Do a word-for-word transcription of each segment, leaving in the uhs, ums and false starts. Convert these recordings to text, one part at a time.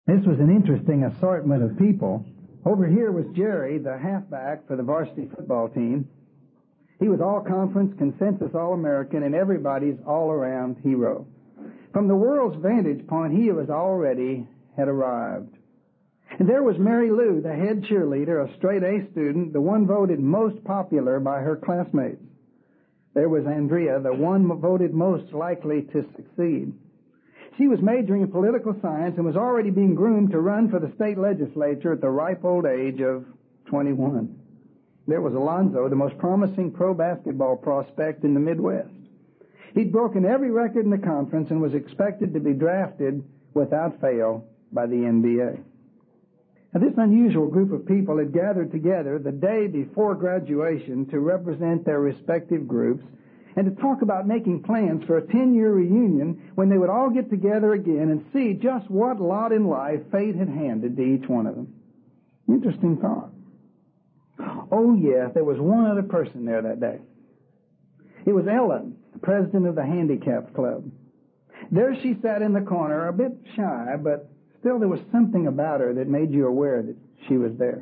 This was an interesting assortment of people. Over here was Jerry, the halfback for the varsity football team. He was all-conference, consensus All-American, and everybody's all-around hero. From the world's vantage point, he was already had arrived. And there was Mary Lou, the head cheerleader, a straight-A student, the one voted most popular by her classmates. There was Andrea, the one voted most likely to succeed. She was majoring in political science and was already being groomed to run for the state legislature at the ripe old age of twenty-one. There was Alonzo, the most promising pro basketball prospect in the Midwest. He'd broken every record in the conference and was expected to be drafted without fail by the N B A. Now, this unusual group of people had gathered together the day before graduation to represent their respective groups and to talk about making plans for a ten-year reunion when they would all get together again and see just what lot in life fate had handed to each one of them. Interesting thought. Oh, yes, there was one other person there that day. It was Ellen, the president of the Handicapped Club. There she sat in the corner, a bit shy, but still there was something about her that made you aware that she was there.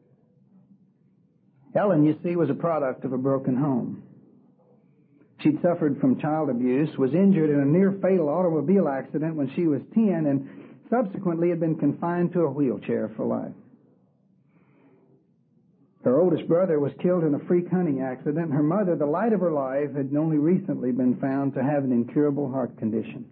Ellen, you see, was a product of a broken home. She'd suffered from child abuse, was injured in a near-fatal automobile accident when she was ten, and subsequently had been confined to a wheelchair for life. Her oldest brother was killed in a freak hunting accident. Her mother, the light of her life, had only recently been found to have an incurable heart condition.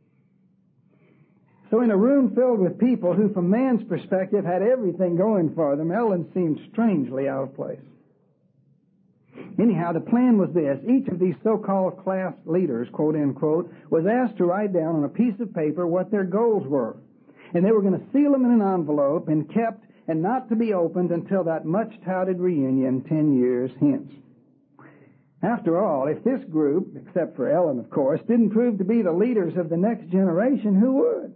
So in a room filled with people who, from man's perspective, had everything going for them, Ellen seemed strangely out of place. Anyhow, the plan was this. Each of these so-called class leaders, quote, unquote, was asked to write down on a piece of paper what their goals were. And they were going to seal them in an envelope and kept and not to be opened until that much-touted reunion ten years hence. After all, if this group, except for Ellen, of course, didn't prove to be the leaders of the next generation, who would?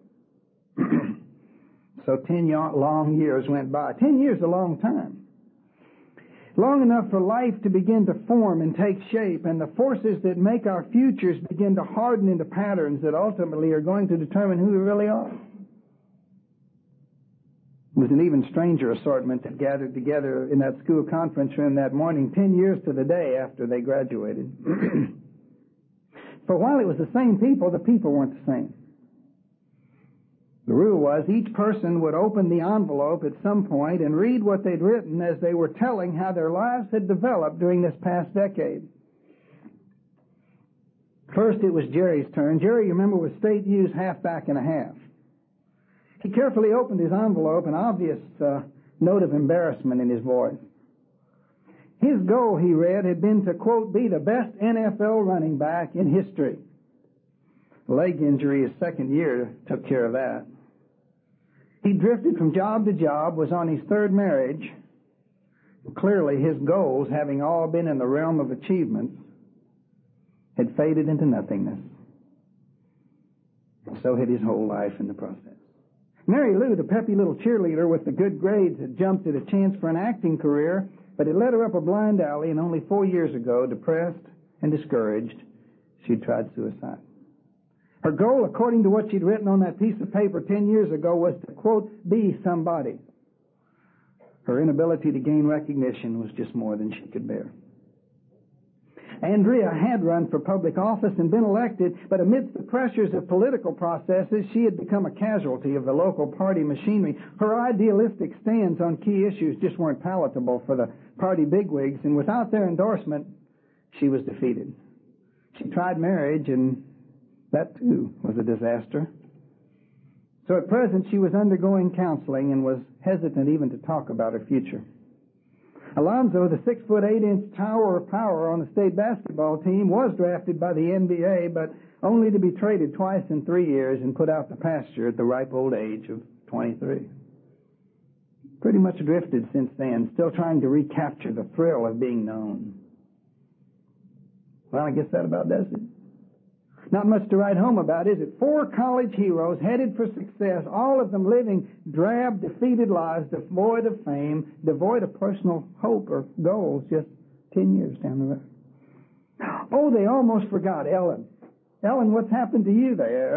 So ten long years went by. Ten years is a long time. Long enough for life to begin to form and take shape, and the forces that make our futures begin to harden into patterns that ultimately are going to determine who we really are. It was an even stranger assortment that gathered together in that school conference room that morning, ten years to the day after they graduated. For while it was the same people, the people weren't the same. The rule was each person would open the envelope at some point and read what they'd written as they were telling how their lives had developed during this past decade. First, it was Jerry's turn. Jerry, you remember, was State U's halfback and a half. He carefully opened his envelope, an obvious uh, note of embarrassment in his voice. His goal, he read, had been to, quote, be the best N F L running back in history. The leg injury his second year took care of that. He drifted from job to job, was on his third marriage. Clearly, his goals, having all been in the realm of achievements, had faded into nothingness. So had his whole life in the process. Mary Lou, the peppy little cheerleader with the good grades, had jumped at a chance for an acting career, but it led her up a blind alley, and only four years ago, depressed and discouraged, she tried suicide. Her goal, according to what she'd written on that piece of paper ten years ago, was to, quote, be somebody. Her inability to gain recognition was just more than she could bear. Andrea had run for public office and been elected, but amidst the pressures of political processes, she had become a casualty of the local party machinery. Her idealistic stands on key issues just weren't palatable for the party bigwigs, and without their endorsement, she was defeated. She tried marriage, and that, too, was a disaster. So at present, she was undergoing counseling and was hesitant even to talk about her future. Alonzo, the six foot eight inch tower of power on the state basketball team, was drafted by the N B A, but only to be traded twice in three years and put out to pasture at the ripe old age of twenty-three. Pretty much drifted since then, still trying to recapture the thrill of being known. Well, I guess that about does it. Not much to write home about, is it? Four college heroes headed for success, all of them living drab, defeated lives, devoid of fame, devoid of personal hope or goals, just ten years down the road. Oh, they almost forgot Ellen. Ellen, what's happened to you, they asked.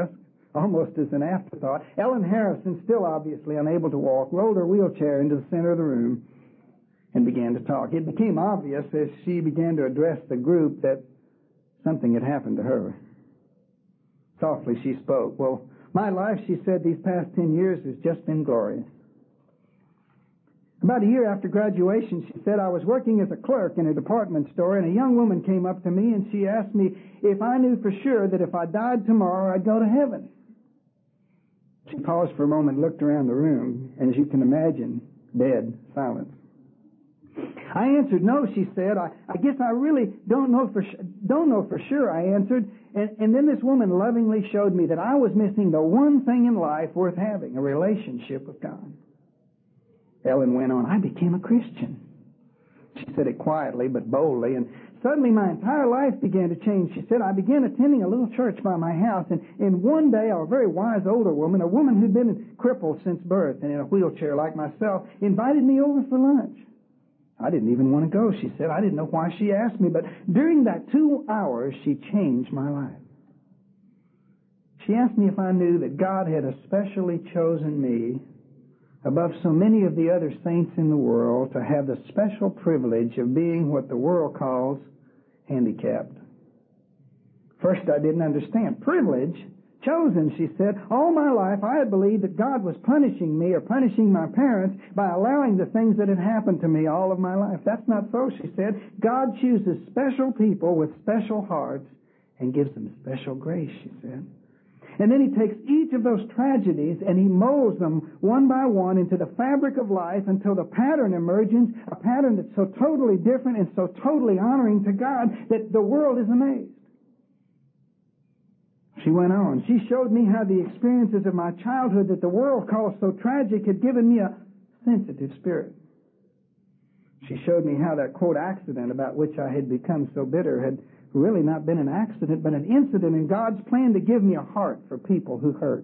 almost as an afterthought. Ellen Harrison, still obviously unable to walk, rolled her wheelchair into the center of the room and began to talk. It became obvious as she began to address the group that something had happened to her. Softly she spoke. Well, my life, she said, these past ten years has just been glorious. About a year after graduation, she said, I was working as a clerk in a department store, and a young woman came up to me and she asked me if I knew for sure that if I died tomorrow, I'd go to heaven. She paused for a moment and looked around the room, and as you can imagine, dead silence. I answered, no, she said. I, I guess I really don't know for don't know for sure, I answered. And, and then this woman lovingly showed me that I was missing the one thing in life worth having, a relationship with God. Ellen went on, I became a Christian. She said it quietly but boldly, and suddenly my entire life began to change. She said, I began attending a little church by my house, and, and one day a very wise older woman, a woman who'd been crippled since birth and in a wheelchair like myself, invited me over for lunch. I didn't even want to go, she said. I didn't know why she asked me, but during that two hours, she changed my life. She asked me if I knew that God had especially chosen me above so many of the other saints in the world to have the special privilege of being what the world calls handicapped. First, I didn't understand. Privilege? Chosen, she said. All my life I had believed that God was punishing me or punishing my parents by allowing the things that had happened to me all of my life. That's not so, she said. God chooses special people with special hearts and gives them special grace, she said. And then He takes each of those tragedies and He molds them one by one into the fabric of life until the pattern emerges, a pattern that's so totally different and so totally honoring to God that the world is amazed. She went on. She showed me how the experiences of my childhood that the world calls so tragic had given me a sensitive spirit. She showed me how that, quote, accident about which I had become so bitter had really not been an accident, but an incident in God's plan to give me a heart for people who hurt.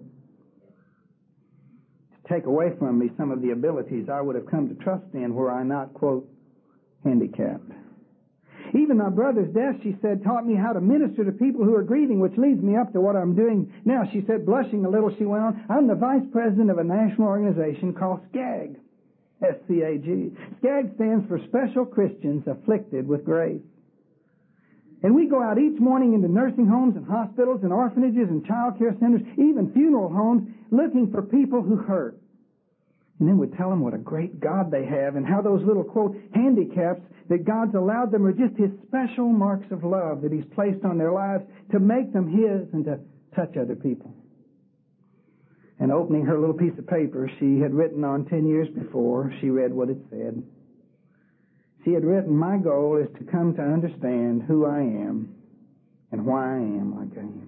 To take away from me some of the abilities I would have come to trust in were I not, quote, handicapped. Even my brother's death, she said, taught me how to minister to people who are grieving, which leads me up to what I'm doing now. She said, blushing a little, she went on, I'm the vice president of a national organization called SCAG, S C A G. SCAG stands for Special Christians Afflicted with Grace. And we go out each morning into nursing homes and hospitals and orphanages and child care centers, even funeral homes, looking for people who hurt. And then we tell them what a great God they have and how those little, quote, handicaps that God's allowed them are just His special marks of love that He's placed on their lives to make them His and to touch other people. And opening her little piece of paper she had written on ten years before, she read what it said. She had written, my goal is to come to understand who I am and why I am like I am.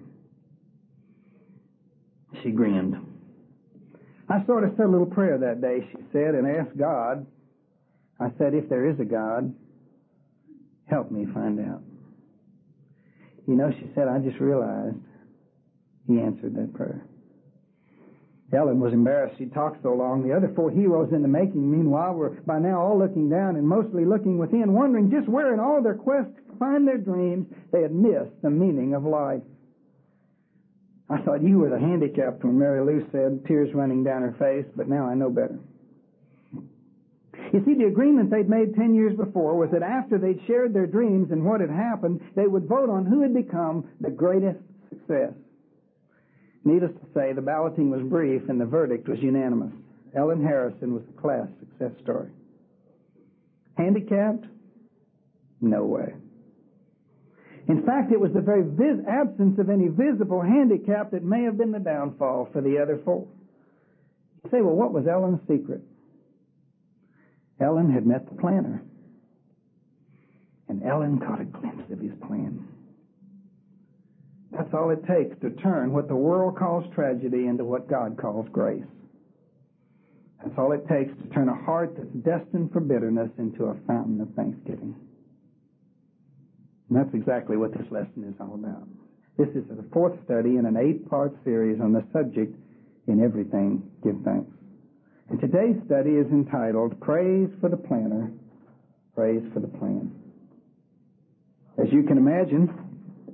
She grinned. I sort of said a little prayer that day, she said, and asked God, I said, if there is a God, help me find out. You know, she said, I just realized He answered that prayer. Ellen was embarrassed she'd talked so long. The other four heroes in the making, meanwhile, were by now all looking down and mostly looking within, wondering just where in all their quest to find their dreams they had missed the meaning of life. I thought you were the handicapped one, Mary Lou said, tears running down her face, but now I know better. You see, the agreement they'd made ten years before was that after they'd shared their dreams and what had happened, they would vote on who had become the greatest success. Needless to say, the balloting was brief and the verdict was unanimous. Ellen Harrison was the class success story. Handicapped? No way. In fact, it was the very vis- absence of any visible handicap that may have been the downfall for the other four. You say, well, what was Ellen's secret? Ellen had met the planner. And Ellen caught a glimpse of his plan. That's all it takes to turn what the world calls tragedy into what God calls grace. That's all it takes to turn a heart that's destined for bitterness into a fountain of thanksgiving. And that's exactly what this lesson is all about. This is the fourth study in an eight-part series on the subject, In Everything Give Thanks. And today's study is entitled, Praise for the Planner, Praise for the Plan. As you can imagine,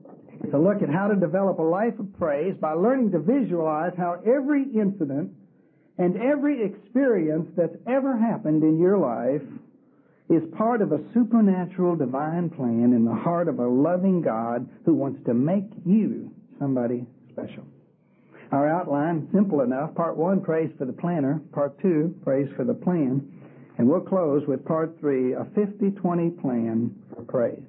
It's a look at how to develop a life of praise by learning to visualize how every incident and every experience that's ever happened in your life is part of a supernatural divine plan in the heart of a loving God who wants to make you somebody special. Our outline, simple enough. Part one, praise for the planner. Part two, praise for the plan. And we'll close with part three, a fifty twenty plan for praise.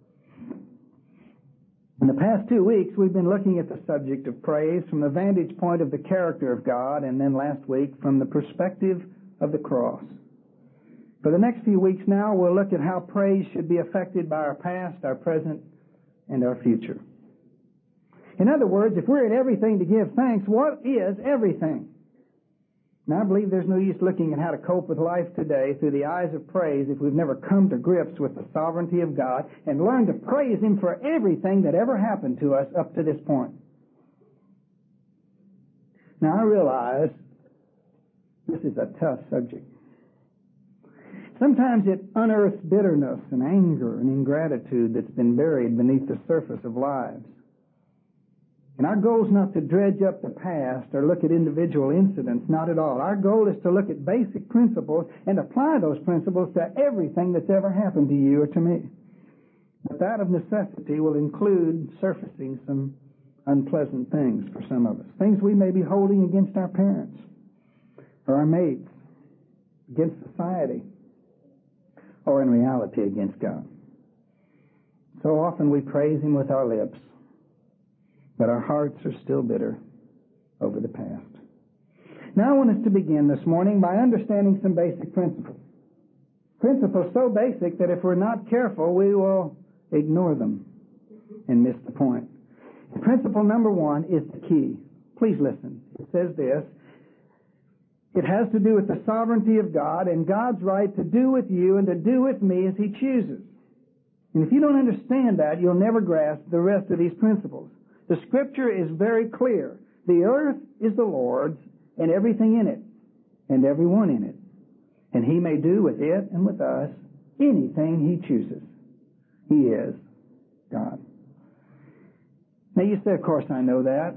In the past two weeks, we've been looking at the subject of praise from the vantage point of the character of God, and then last week from the perspective of the cross. For the next few weeks now, we'll look at how praise should be affected by our past, our present, and our future. In other words, if we're at everything to give thanks, what is everything? Now, I believe there's no use looking at how to cope with life today through the eyes of praise if we've never come to grips with the sovereignty of God and learned to praise Him for everything that ever happened to us up to this point. Now, I realize this is a tough subject. Sometimes it unearths bitterness and anger and ingratitude that's been buried beneath the surface of lives. And our goal is not to dredge up the past or look at individual incidents, not at all. Our goal is to look at basic principles and apply those principles to everything that's ever happened to you or to me. But that of necessity will include surfacing some unpleasant things for some of us. Things we may be holding against our parents or our mates, against society, or in reality against God. So often we praise Him with our lips, but our hearts are still bitter over the past. Now I want us to begin this morning by understanding some basic principles. Principles so basic that if we're not careful, we will ignore them and miss the point. Principle number one is the key. Please listen. It says this: it has to do with the sovereignty of God and God's right to do with you and to do with me as He chooses. And if you don't understand that, you'll never grasp the rest of these principles. The Scripture is very clear. The earth is the Lord's and everything in it and everyone in it. And He may do with it and with us anything He chooses. He is God. Now you say, of course I know that.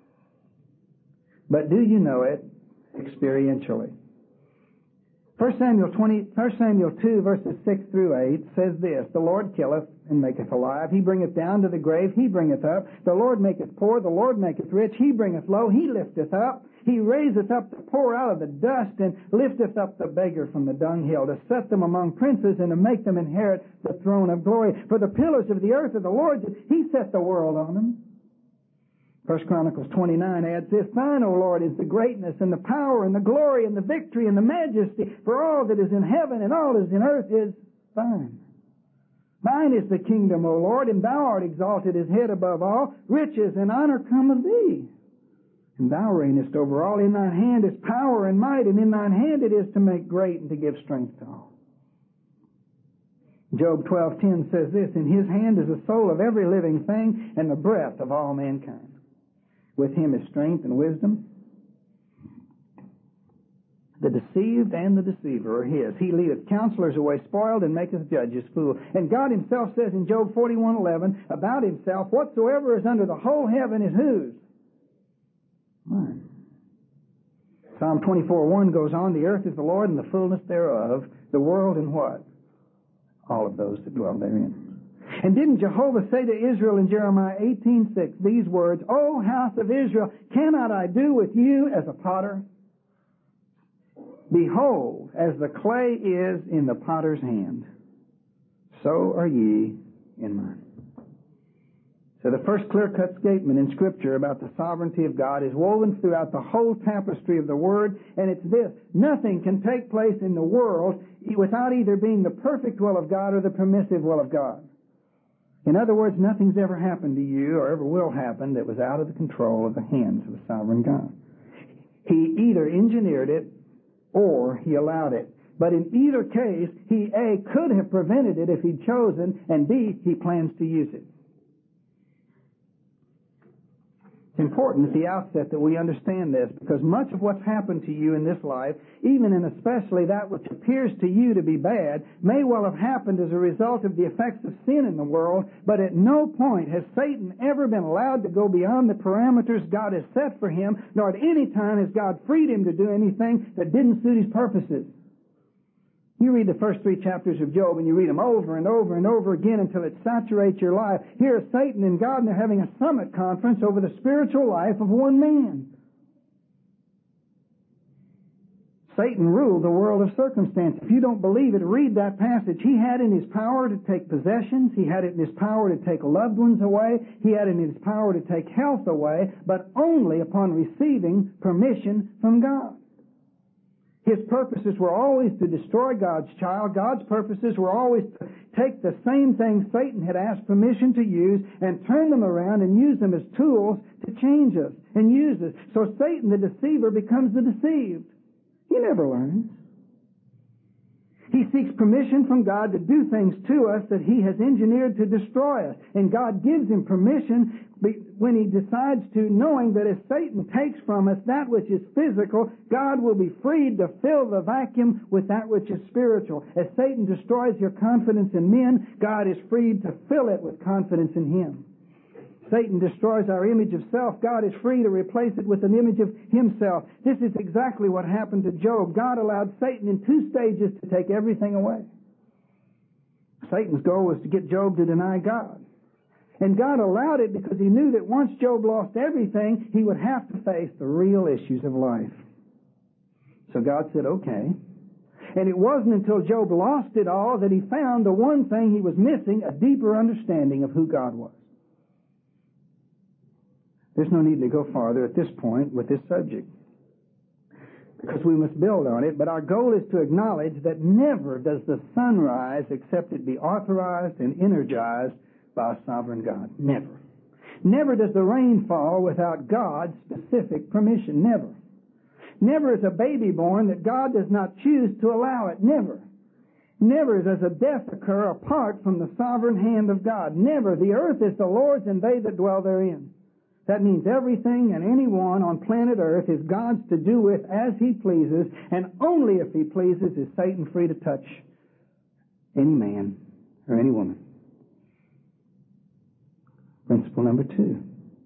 But do you know it experientially? First Samuel twenty, First Samuel two, verses six through eight says this: the Lord killeth and maketh alive. He bringeth down to the grave. He bringeth up. The Lord maketh poor. The Lord maketh rich. He bringeth low. He lifteth up. He raiseth up the poor out of the dust, and lifteth up the beggar from the dunghill, to set them among princes, and to make them inherit the throne of glory. For the pillars of the earth are the Lord's. He set the world on them. First Chronicles twenty-nine adds this: thine, O Lord, is the greatness and the power and the glory and the victory and the majesty, for all that is in heaven and all that is in earth is thine. Thine is the kingdom, O Lord, and thou art exalted as head above all. Riches and honor come of thee, and thou reignest over all. In thine hand is power and might, and in thine hand it is to make great and to give strength to all. Job twelve ten says this: in His hand is the soul of every living thing, and the breath of all mankind. With Him is strength and wisdom. The deceived and the deceiver are His. He leadeth counselors away spoiled, and maketh judges fool. And God Himself says in Job forty-one eleven about Himself, whatsoever is under the whole heaven is whose? Mine. Psalm twenty-four one goes on: the earth is the Lord and the fullness thereof, the world and what? All of those that dwell therein. And didn't Jehovah say to Israel in Jeremiah eighteen six these words: O house of Israel, cannot I do with you as a potter? Behold, as the clay is in the potter's hand, so are ye in mine. So the first clear-cut statement in Scripture about the sovereignty of God is woven throughout the whole tapestry of the Word, and it's this: nothing can take place in the world without either being the perfect will of God or the permissive will of God. In other words, nothing's ever happened to you or ever will happen that was out of the control of the hands of the sovereign God. He either engineered it or He allowed it. But in either case, He A, could have prevented it if He'd chosen, and B, He plans to use it. It's important at the outset that we understand this, because much of what's happened to you in this life, even and especially that which appears to you to be bad, may well have happened as a result of the effects of sin in the world, but at no point has Satan ever been allowed to go beyond the parameters God has set for him, nor at any time has God freed him to do anything that didn't suit his purposes. You read the first three chapters of Job, and you read them over and over and over again until it saturates your life. Here is Satan and God, and they're having a summit conference over the spiritual life of one man. Satan ruled the world of circumstance. If you don't believe it, read that passage. He had in his power to take possessions. He had it in his power to take loved ones away. He had it in his power to take health away, but only upon receiving permission from God. His purposes were always to destroy God's child. God's purposes were always to take the same things Satan had asked permission to use and turn them around and use them as tools to change us and use us. So Satan, the deceiver, becomes the deceived. He never learns. He seeks permission from God to do things to us that He has engineered to destroy us. And God gives him permission when he decides to, knowing that if Satan takes from us that which is physical, God will be freed to fill the vacuum with that which is spiritual. As Satan destroys your confidence in men, God is freed to fill it with confidence in Him. Satan destroys our image of self. God is free to replace it with an image of Himself. This is exactly what happened to Job. God allowed Satan in two stages to take everything away. Satan's goal was to get Job to deny God. And God allowed it because He knew that once Job lost everything, he would have to face the real issues of life. So God said, okay. And it wasn't until Job lost it all that he found the one thing he was missing, a deeper understanding of who God was. There's no need to go farther at this point with this subject, because we must build on it. But our goal is to acknowledge that never does the sun rise except it be authorized and energized by a sovereign God. Never. Never does the rain fall without God's specific permission. Never. Never is a baby born that God does not choose to allow it. Never. Never does a death occur apart from the sovereign hand of God. Never. The earth is the Lord's and they that dwell therein. That means everything and anyone on planet Earth is God's to do with as He pleases, and only if He pleases is Satan free to touch any man or any woman. Principle number two.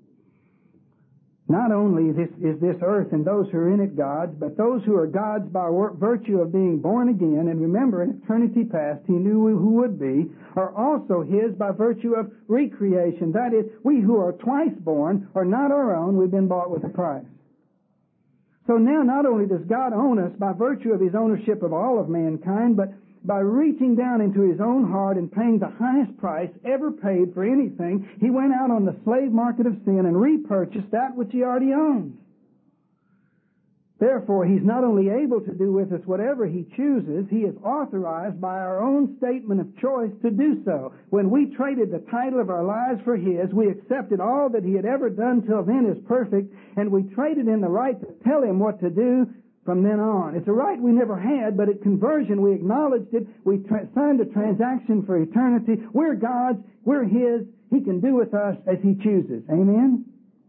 Not only this, is this earth and those who are in it God's, but those who are God's by virtue of being born again, and remember, in eternity past, He knew who would be, are also His by virtue of recreation. That is, we who are twice born are not our own, we've been bought with a price. So now not only does God own us by virtue of His ownership of all of mankind, but by reaching down into His own heart and paying the highest price ever paid for anything, He went out on the slave market of sin and repurchased that which He already owned. Therefore, He's not only able to do with us whatever He chooses, He is authorized by our own statement of choice to do so. When we traded the title of our lives for His, we accepted all that He had ever done till then as perfect, and we traded in the right to tell Him what to do from then on. It's a right we never had, but at conversion we acknowledged it. We tra- signed a transaction for eternity. We're God's. We're His. He can do with us as He chooses. Amen?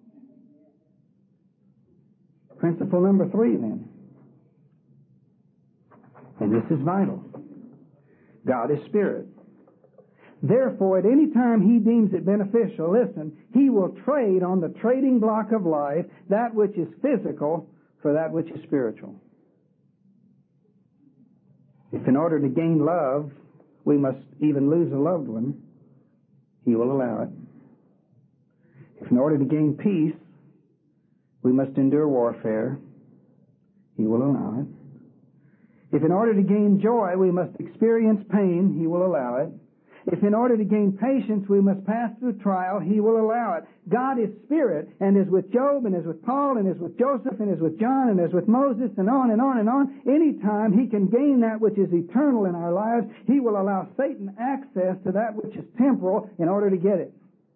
Principle number three, then. And this is vital. God is Spirit. Therefore, at any time He deems it beneficial, listen, He will trade on the trading block of life that which is physical for that which is spiritual. If in order to gain love, we must even lose a loved one, He will allow it. If in order to gain peace, we must endure warfare, He will allow it. If in order to gain joy, we must experience pain, He will allow it. If in order to gain patience we must pass through trial, He will allow it. God is Spirit, and as with Job, and as with Paul, and as with Joseph, and as with John, and as with Moses, and on and on and on, any time He can gain that which is eternal in our lives, He will allow Satan access to that which is temporal in order to get it.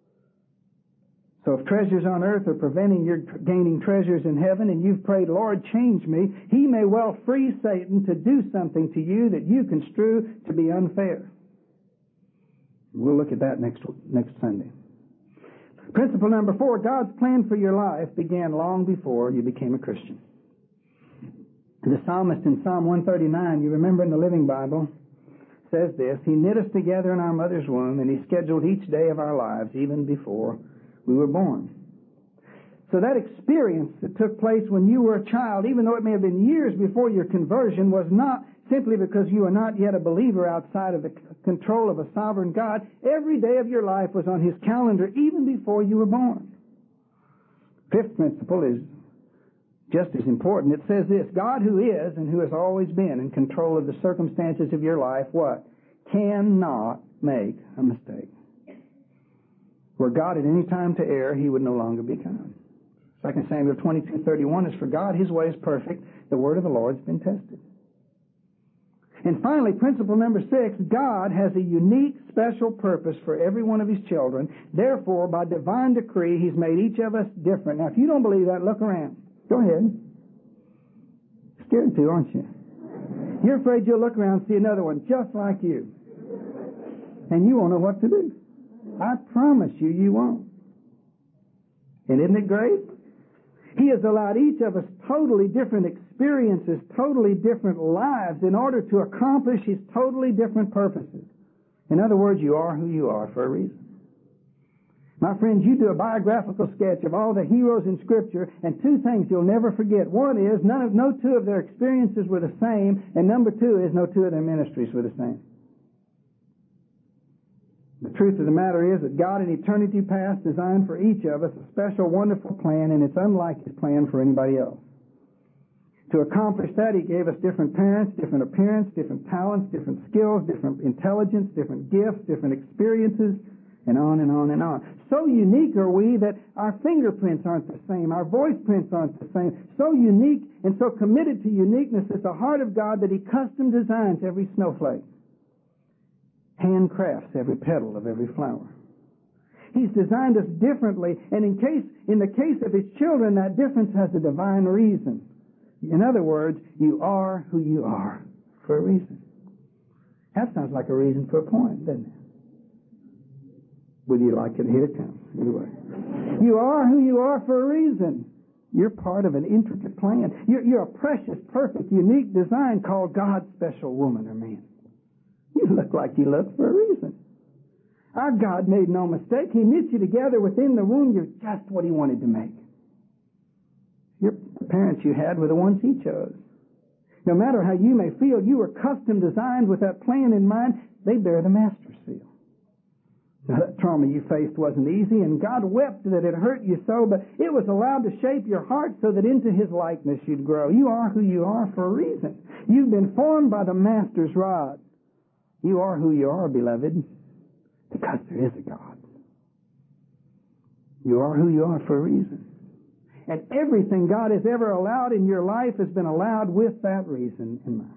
So if treasures on earth are preventing your gaining treasures in heaven, and you've prayed, Lord, change me, He may well free Satan to do something to you that you construe to be unfair. We'll look at that next next Sunday. Principle number four, God's plan for your life began long before you became a Christian. The psalmist in Psalm one thirty-nine, you remember in the Living Bible, says this, He knit us together in our mother's womb, and He scheduled each day of our lives even before we were born. So that experience that took place when you were a child, even though it may have been years before your conversion, was not simply because you were not yet a believer outside of the c- control of a sovereign God. Every day of your life was on His calendar even before you were born. Fifth principle is just as important. It says this, God who is and who has always been in control of the circumstances of your life, what? Cannot make a mistake. Were God at any time to err, He would no longer be God. Second Samuel twenty-two thirty-one is, for God, His way is perfect. The word of the Lord has been tested. And finally, principle number six, God has a unique, special purpose for every one of His children. Therefore, by divine decree, He's made each of us different. Now, if you don't believe that, look around. Go ahead. Scared to, aren't you? You're afraid you'll look around and see another one just like you. And you won't know what to do. I promise you, you won't. And isn't it great? He has allowed each of us totally different experiences, totally different lives in order to accomplish His totally different purposes. In other words, you are who you are for a reason. My friends, you do a biographical sketch of all the heroes in Scripture, and two things you'll never forget. One is, none of, no two of their experiences were the same, and number two is, no two of their ministries were the same. The truth of the matter is that God in eternity past designed for each of us a special, wonderful plan, and it's unlike His plan for anybody else. To accomplish that, He gave us different parents, different appearance, different talents, different skills, different intelligence, different gifts, different experiences, and on and on and on. So unique are we that our fingerprints aren't the same, our voice prints aren't the same. So unique and so committed to uniqueness is the heart of God that He custom designs every snowflake. Handcrafts every petal of every flower. He's designed us differently, and in case, in the case of His children, that difference has a divine reason. In other words, you are who you are for a reason. That sounds like a reason for a point, doesn't it? Would you like it? Here it comes. Anyway. You are who you are for a reason. You're part of an intricate plan. You're, you're a precious, perfect, unique design called God's special woman or man. You look like you look for a reason. Our God made no mistake. He knit you together within the womb. You're just what He wanted to make. Your parents you had were the ones He chose. No matter how you may feel, you were custom designed with that plan in mind. They bear the Master's seal. Now, that trauma you faced wasn't easy, and God wept that it hurt you so, but it was allowed to shape your heart so that into His likeness you'd grow. You are who you are for a reason. You've been formed by the Master's rod. You are who you are, beloved, because there is a God. You are who you are for a reason. And everything God has ever allowed in your life has been allowed with that reason in mind.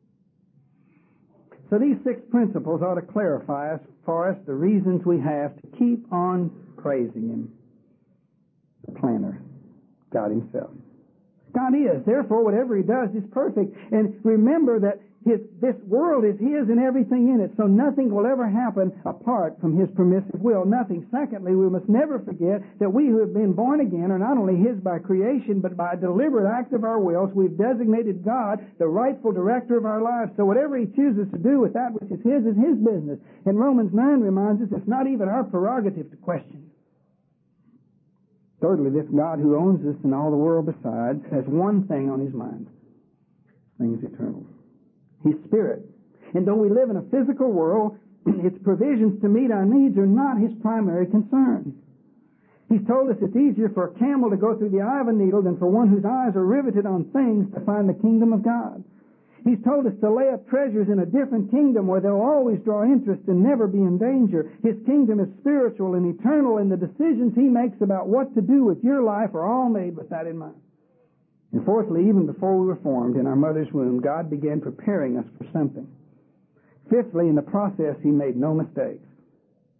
So these six principles ought to clarify us, for us the reasons we have to keep on praising Him, the planner, God Himself. God is. Therefore, whatever He does is perfect. And remember that His, this world is His and everything in it, so nothing will ever happen apart from His permissive will. Nothing. Secondly, we must never forget that we who have been born again are not only His by creation, but by a deliberate act of our wills, we've designated God the rightful director of our lives. So whatever He chooses to do with that which is His is His business. And Romans nine reminds us it's not even our prerogative to question. Thirdly, this God who owns us and all the world besides has one thing on His mind. Things eternal. He's Spirit. And though we live in a physical world, its provisions to meet our needs are not His primary concern. He's told us it's easier for a camel to go through the eye of a needle than for one whose eyes are riveted on things to find the kingdom of God. He's told us to lay up treasures in a different kingdom where they'll always draw interest and never be in danger. His kingdom is spiritual and eternal, and the decisions He makes about what to do with your life are all made with that in mind. And fourthly, even before we were formed in our mother's womb, God began preparing us for something. Fifthly, in the process, He made no mistakes.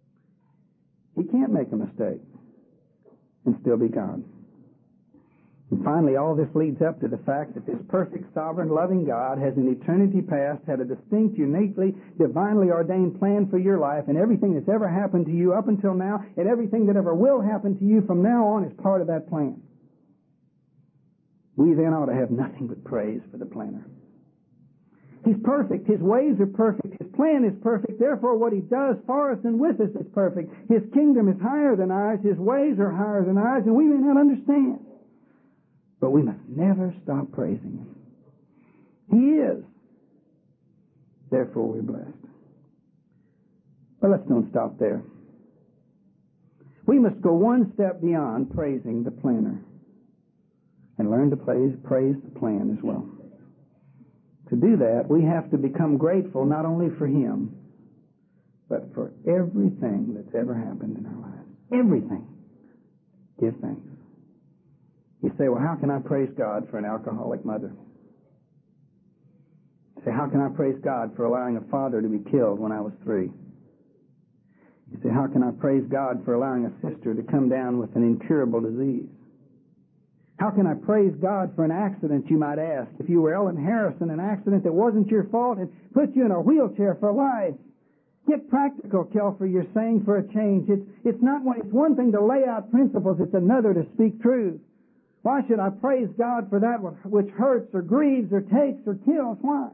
He can't make a mistake and still be God. And finally, all this leads up to the fact that this perfect, sovereign, loving God has in eternity past had a distinct, uniquely, divinely ordained plan for your life, and everything that's ever happened to you up until now, and everything that ever will happen to you from now on is part of that plan. We then ought to have nothing but praise for the planner. He's perfect. His ways are perfect. His plan is perfect. Therefore, what He does for us and with us is perfect. His kingdom is higher than ours. His ways are higher than ours, and we may not understand. But we must never stop praising Him. He is. Therefore, we're blessed. But let's don't stop there. We must go one step beyond praising the planner and learn to praise, praise the plan as well. To do that, we have to become grateful not only for Him, but for everything that's ever happened in our lives. Everything. Give thanks. You say, well, how can I praise God for an alcoholic mother? You say, how can I praise God for allowing a father to be killed when I was three? You say, how can I praise God for allowing a sister to come down with an incurable disease? How can I praise God for an accident, you might ask? If you were Ellen Harrison, an accident that wasn't your fault and put you in a wheelchair for life. Get practical, Kelfer, you're saying, for a change. It's, it's not one, it's one thing to lay out principles, it's another to speak truth. Why should I praise God for that which hurts or grieves or takes or kills? Why?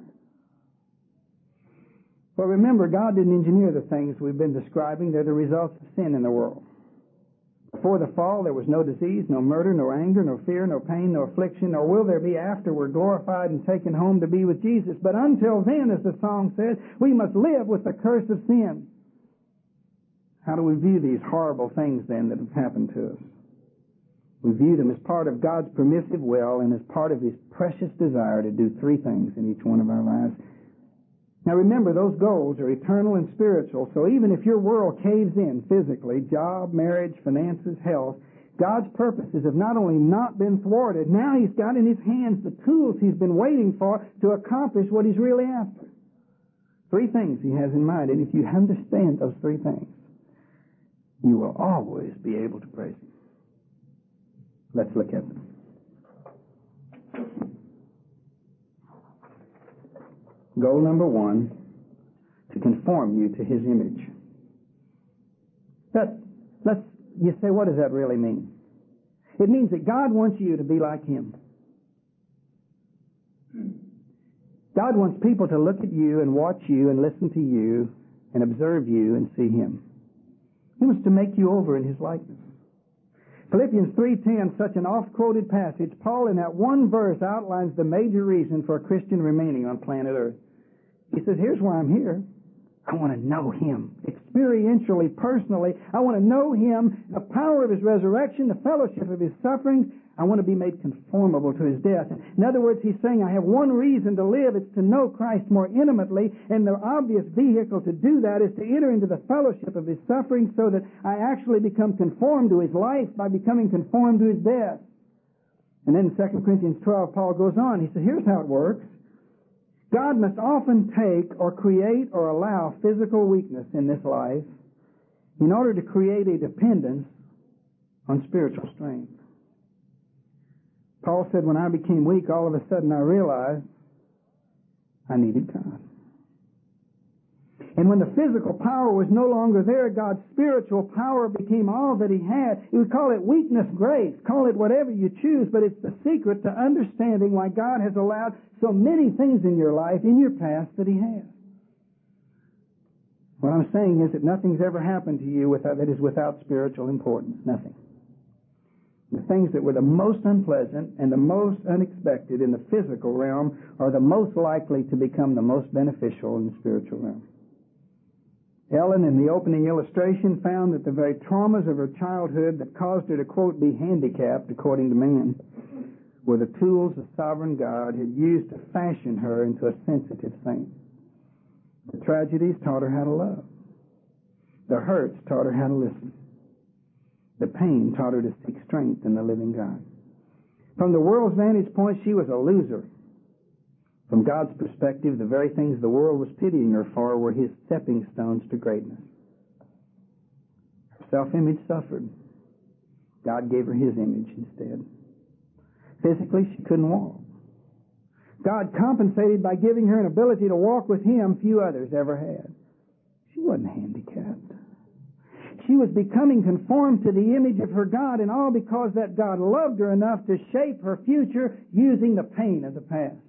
Well, remember, God didn't engineer the things we've been describing. They're the results of sin in the world. Before the fall, there was no disease, no murder, no anger, no fear, no pain, no affliction, nor will there be after we're glorified and taken home to be with Jesus. But until then, as the song says, we must live with the curse of sin. How do we view these horrible things, then, that have happened to us? We view them as part of God's permissive will and as part of His precious desire to do three things in each one of our lives. Now remember, those goals are eternal and spiritual, so even if your world caves in physically, job, marriage, finances, health, God's purposes have not only not been thwarted, now He's got in His hands the tools He's been waiting for to accomplish what He's really after. Three things He has in mind, and if you understand those three things, you will always be able to praise Him. Let's look at them. Goal number one, to conform you to His image. That, let's, you say, what does that really mean? It means that God wants you to be like Him. God wants people to look at you and watch you and listen to you and observe you and see Him. He wants to make you over in His likeness. Philippians three ten, such an oft-quoted passage, Paul in that one verse outlines the major reason for a Christian remaining on planet Earth. He says, here's why I'm here. I want to know Him. Experientially, personally, I want to know Him, the power of His resurrection, the fellowship of His sufferings. I want to be made conformable to His death. In other words, he's saying, I have one reason to live. It's to know Christ more intimately, and the obvious vehicle to do that is to enter into the fellowship of His suffering so that I actually become conformed to His life by becoming conformed to His death. And then in Second Corinthians twelve, Paul goes on. He says, here's how it works. God must often take or create or allow physical weakness in this life in order to create a dependence on spiritual strength. Paul said, when I became weak, all of a sudden I realized I needed God. And when the physical power was no longer there, God's spiritual power became all that He had. You would call it weakness grace. Call it whatever you choose, but it's the secret to understanding why God has allowed so many things in your life, in your past, that He has. What I'm saying is that nothing's ever happened to you without, that is without spiritual importance. Nothing. The things that were the most unpleasant and the most unexpected in the physical realm are the most likely to become the most beneficial in the spiritual realm. Ellen, in the opening illustration, found that the very traumas of her childhood that caused her to, quote, be handicapped, according to man, were the tools the sovereign God had used to fashion her into a sensitive saint. The tragedies taught her how to love. The hurts taught her how to listen. The pain taught her to seek strength in the living God. From the world's vantage point, she was a loser. From God's perspective, the very things the world was pitying her for were His stepping stones to greatness. Her self-image suffered. God gave her His image instead. Physically, she couldn't walk. God compensated by giving her an ability to walk with Him few others ever had. She wasn't handicapped. She was becoming conformed to the image of her God, and all because that God loved her enough to shape her future using the pain of the past.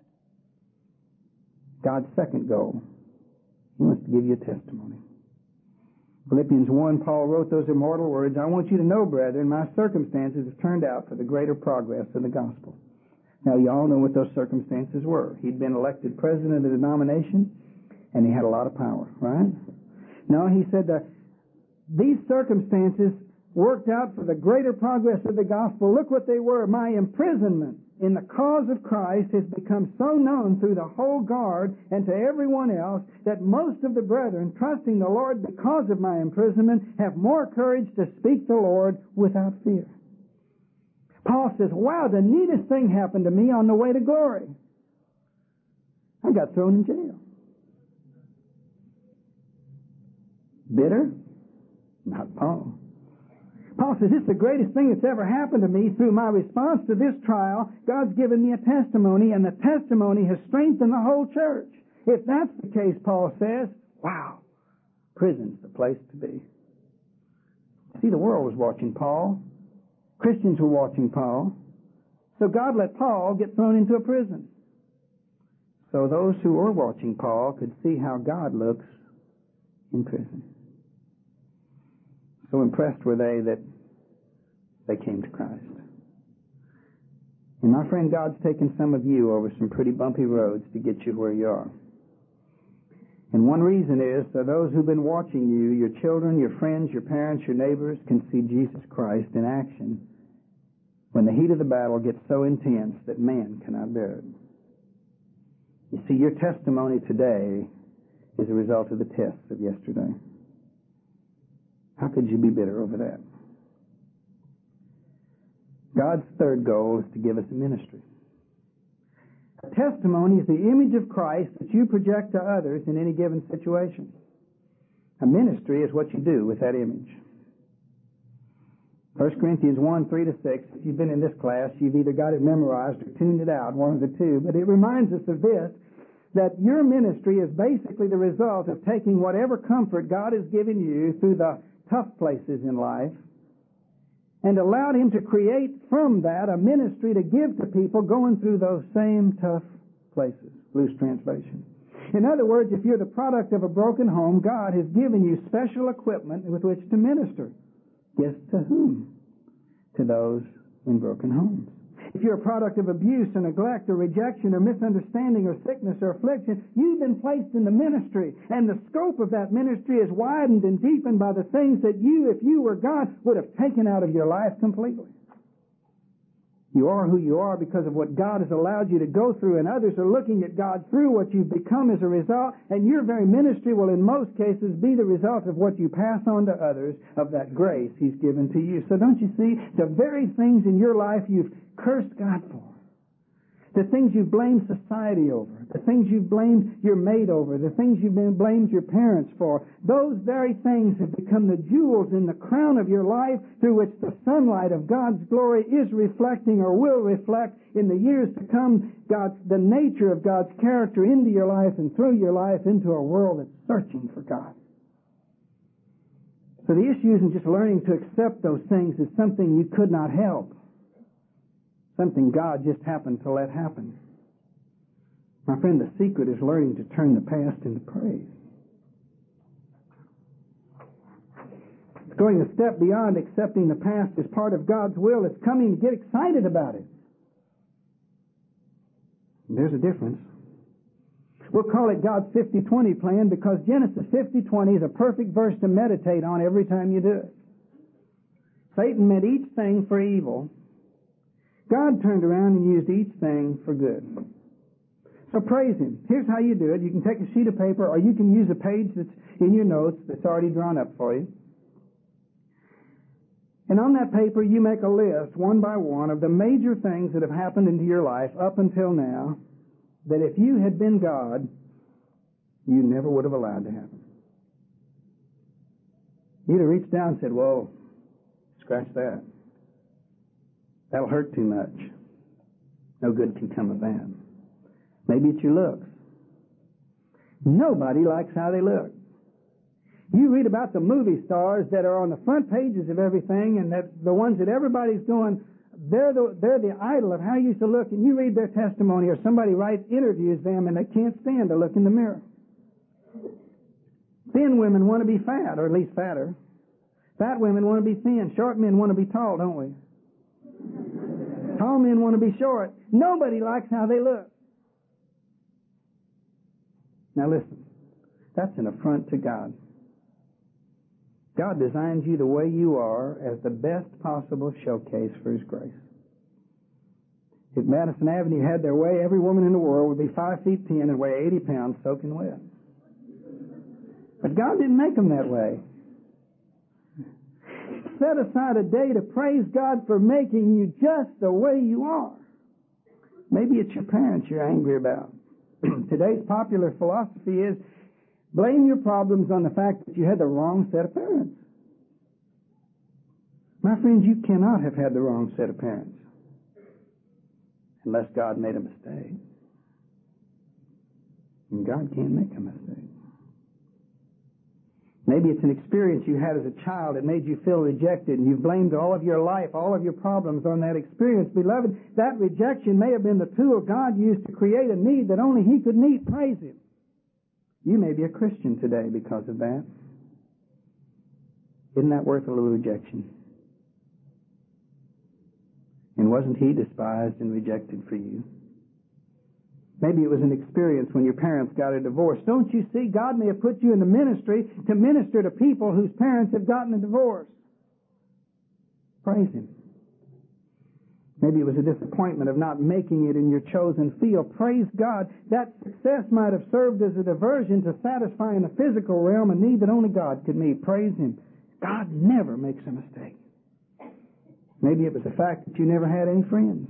God's second goal, He wants to give you a testimony. Philippians one, Paul wrote those immortal words, I want you to know, brethren, my circumstances have turned out for the greater progress of the gospel. Now, you all know what those circumstances were. He'd been elected president of the denomination, and he had a lot of power, right? No, he said that these circumstances worked out for the greater progress of the gospel. Look what they were. My imprisonment in the cause of Christ has become so known through the whole guard and to everyone else that most of the brethren, trusting the Lord because of my imprisonment, have more courage to speak the Lord without fear. Paul says, wow, the neatest thing happened to me on the way to glory. I got thrown in jail. Bitter? Not Paul. Paul says, this is the greatest thing that's ever happened to me. Through my response to this trial, God's given me a testimony, and the testimony has strengthened the whole church. If that's the case, Paul says, wow, prison's the place to be. See, the world was watching Paul. Christians were watching Paul. So God let Paul get thrown into a prison. So those who were watching Paul could see how God looks in prison. So impressed were they that they came to Christ. And my friend, God's taken some of you over some pretty bumpy roads to get you where you are. And one reason is so those who've been watching you, your children, your friends, your parents, your neighbors, can see Jesus Christ in action when the heat of the battle gets so intense that man cannot bear it. You see, your testimony today is a result of the tests of yesterday. How could you be bitter over that? God's third goal is to give us a ministry. A testimony is the image of Christ that you project to others in any given situation. A ministry is what you do with that image. First Corinthians one, three to six, if you've been in this class, you've either got it memorized or tuned it out, one of the two, but it reminds us of this, that your ministry is basically the result of taking whatever comfort God has given you through the tough places in life and allowed Him to create from that a ministry to give to people going through those same tough places. Loose translation. In other words, if you're the product of a broken home, God has given you special equipment with which to minister. Yes, to whom? To those in broken homes. If you're a product of abuse or neglect or rejection or misunderstanding or sickness or affliction, you've been placed in the ministry. And the scope of that ministry is widened and deepened by the things that you, if you were God, would have taken out of your life completely. You are who you are because of what God has allowed you to go through, and others are looking at God through what you've become as a result, and your very ministry will in most cases be the result of what you pass on to others of that grace He's given to you. So don't you see, the very things in your life you've cursed God for, the things you've blamed society over, the things you've blamed your mate over, the things you've been blamed your parents for, those very things have become the jewels in the crown of your life through which the sunlight of God's glory is reflecting or will reflect in the years to come God's, the nature of God's character into your life and through your life into a world that's searching for God. So the issue isn't just learning to accept those things as something you could not help. Something God just happened to let happen. My friend, the secret is learning to turn the past into praise. It's going a step beyond accepting the past as part of God's will. It's coming to get excited about it. There's a difference. We'll call it God's fifty twenty plan because Genesis fifty twenty is a perfect verse to meditate on every time you do it. Satan meant each thing for evil. God turned around and used each thing for good. So praise Him. Here's how you do it. You can take a sheet of paper or you can use a page that's in your notes that's already drawn up for you. And on that paper you make a list, one by one, of the major things that have happened into your life up until now that if you had been God, you never would have allowed to happen. You'd have reached down and said, whoa, scratch that. That'll hurt too much. No good can come of that. Maybe it's your looks. Nobody likes how they look. You read about the movie stars that are on the front pages of everything, and that the ones that everybody's going, they're the, they're the idol of how you used to look, and you read their testimony, or somebody writes, interviews them, and they can't stand to look in the mirror. Thin women want to be fat, or at least fatter. Fat women want to be thin. Short men want to be tall, don't we? Tall men want to be short. Nobody likes how they look. Now listen, that's an affront to God. God designed you the way you are as the best possible showcase for His grace. If Madison Avenue had their way, every woman in the world would be five feet ten and weigh eighty pounds soaking wet. But God didn't make them that way. Set aside a day to praise God for making you just the way you are. Maybe it's your parents you're angry about. Today's popular philosophy is blame your problems on the fact that you had the wrong set of parents. My friends, you cannot have had the wrong set of parents unless God made a mistake. And God can't make a mistake. Maybe it's an experience you had as a child that made you feel rejected, and you've blamed all of your life, all of your problems on that experience. Beloved, that rejection may have been the tool God used to create a need that only He could meet. Praise Him. You may be a Christian today because of that. Isn't that worth a little rejection? And wasn't He despised and rejected for you? Maybe it was an experience when your parents got a divorce. Don't you see, God may have put you in the ministry to minister to people whose parents have gotten a divorce. Praise Him. Maybe it was a disappointment of not making it in your chosen field. Praise God. That success might have served as a diversion to satisfy in the physical realm a need that only God could meet. Praise Him. God never makes a mistake. Maybe it was the fact that you never had any friends.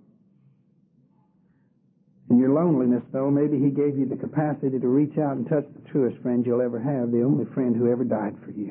In your loneliness, though, maybe He gave you the capacity to reach out and touch the truest friend you'll ever have, the only friend who ever died for you.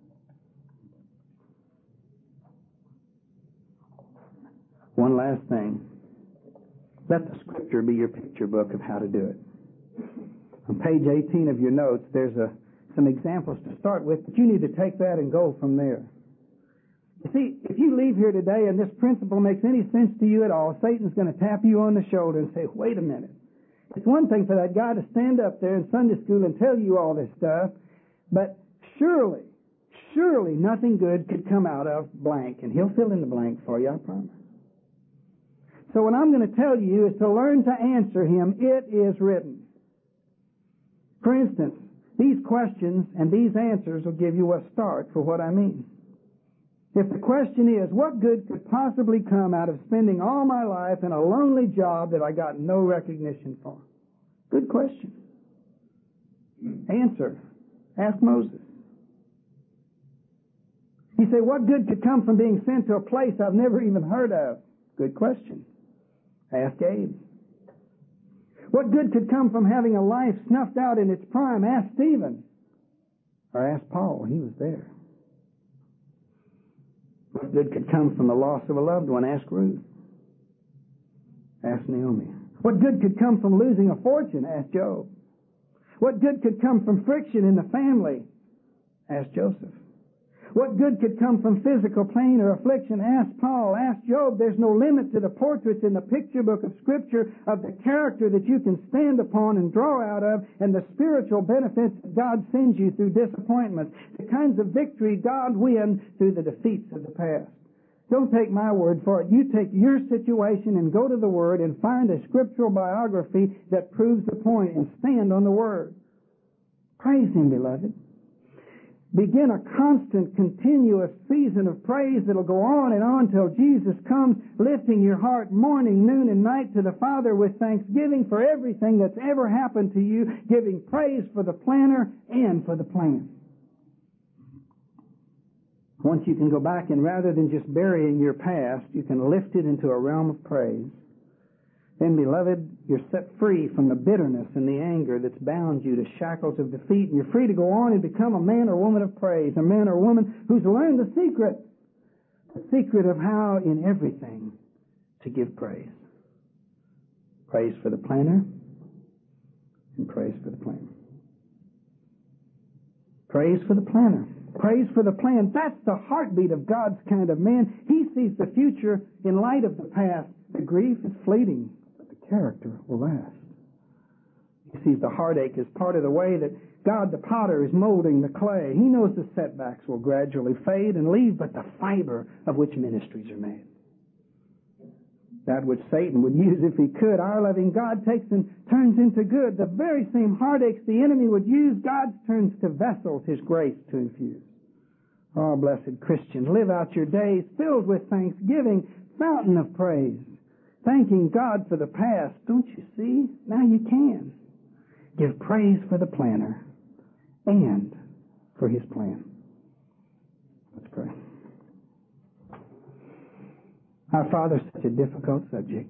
One last thing. Let the Scripture be your picture book of how to do it. On page eighteen of your notes, there's a, some examples to start with, but you need to take that and go from there. You see, if you leave here today and this principle makes any sense to you at all, Satan's going to tap you on the shoulder and say, wait a minute. It's one thing for that guy to stand up there in Sunday school and tell you all this stuff, but surely, surely nothing good could come out of blank, and he'll fill in the blank for you, I promise. So what I'm going to tell you is to learn to answer him. It is written. For instance, these questions and these answers will give you a start for what I mean. If the question is, what good could possibly come out of spending all my life in a lonely job that I got no recognition for? Good question. Answer. Ask Moses. You say, what good could come from being sent to a place I've never even heard of? Good question. Ask Abe. What good could come from having a life snuffed out in its prime? Ask Stephen. Or ask Paul. He was there. What good could come from the loss of a loved one? Ask Ruth. Ask Naomi. What good could come from losing a fortune? Ask Job. What good could come from friction in the family? Ask Joseph. What good could come from physical pain or affliction? Ask Paul. Ask Job. There's no limit to the portraits in the picture book of Scripture of the character that you can stand upon and draw out of, and the spiritual benefits that God sends you through disappointments, the kinds of victory God wins through the defeats of the past. Don't take my word for it. You take your situation and go to the Word and find a scriptural biography that proves the point, and stand on the Word. Praise Him, beloved. Begin a constant, continuous season of praise that'll go on and on till Jesus comes, lifting your heart morning, noon, and night to the Father with thanksgiving for everything that's ever happened to you, giving praise for the planner and for the plan. Once you can go back and rather than just burying your past, you can lift it into a realm of praise. Then, beloved, you're set free from the bitterness and the anger that's bound you to shackles of defeat, and you're free to go on and become a man or woman of praise, a man or woman who's learned the secret, the secret of how in everything to give praise. Praise for the planner and praise for the plan. Praise for the planner. Praise for the plan. That's the heartbeat of God's kind of man. He sees the future in light of the past. The grief is fleeting, but the character will last. He sees the heartache as part of the way that God the potter is molding the clay. He knows the setbacks will gradually fade and leave but the fiber of which ministries are made. That which Satan would use if he could, our loving God takes and turns into good. The very same heartaches the enemy would use, God turns to vessels His grace to infuse. Oh, blessed Christian, live out your days filled with thanksgiving, fountain of praise, thanking God for the past. Don't you see? Now you can. Give praise for the planner and for His plan. Let's pray. Our Father, such a difficult subject.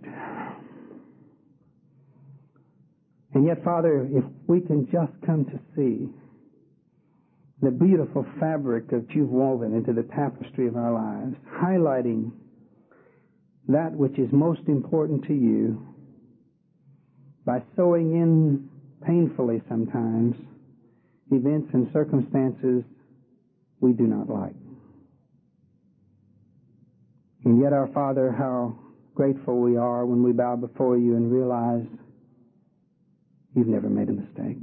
And yet, Father, if we can just come to see the beautiful fabric that You've woven into the tapestry of our lives, highlighting that which is most important to You by sewing in painfully sometimes events and circumstances we do not like. And yet, our Father, how grateful we are when we bow before You and realize You've never made a mistake.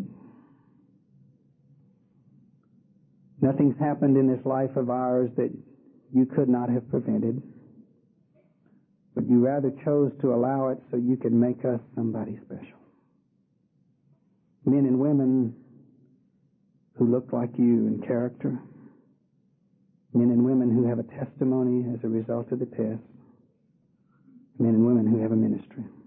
Nothing's happened in this life of ours that You could not have prevented, but You rather chose to allow it so You could make us somebody special. Men and women who look like You in character, men and women who have a testimony as a result of the test, men and women who have a ministry.